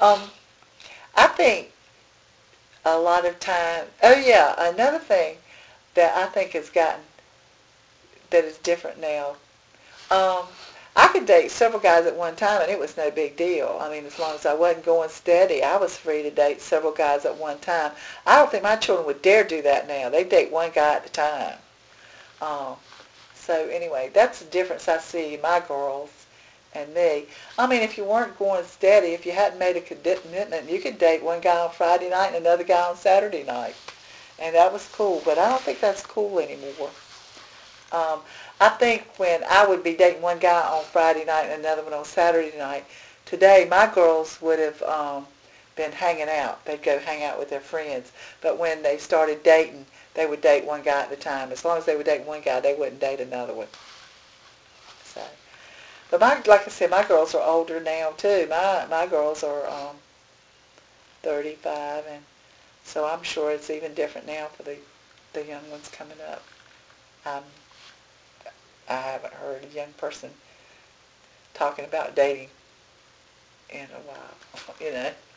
Um, I think a lot of time. Oh yeah, another thing that I think has gotten that is different now. Um, I could date several guys at one time, and it was no big deal. I mean, as long as I wasn't going steady, I was free to date several guys at one time. I don't think my children would dare do that now. They date one guy at a time. Um, so anyway, that's the difference I see in my girls and me. I mean, if you weren't going steady, if you hadn't made a commitment, you could date one guy on Friday night and another guy on Saturday night. And that was cool, but I don't think that's cool anymore. Um, I think when I would be dating one guy on Friday night and another one on Saturday night, today my girls would have been hanging out. They'd go hang out with their friends. But when they started dating, they would date one guy at a time. As long as they would date one guy, they wouldn't date another one. So, but like I said, my girls are older now too. My girls are 35, and so I'm sure it's even different now for the young ones coming up. Um, I haven't heard a young person talking about dating in a while, you know.